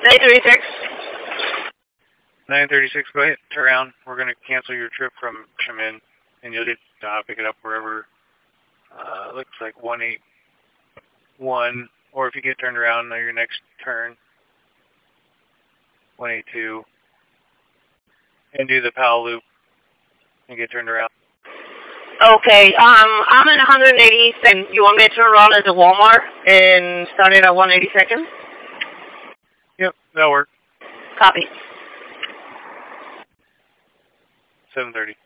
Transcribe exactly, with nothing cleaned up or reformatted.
nine thirty-six. nine thirty-six, go ahead, turn around. We're going to cancel your trip from Chemin, and you'll just uh, pick it up wherever, uh, looks like one eighty-one, or if you get turned around on your next turn, one eighty-two, and do the Powell loop, and get turned around. Okay, um, I'm at one eighty-second. You want me to turn around at the Walmart and start it at one eighty-second? Yep, that'll work. Copy. seven thirty.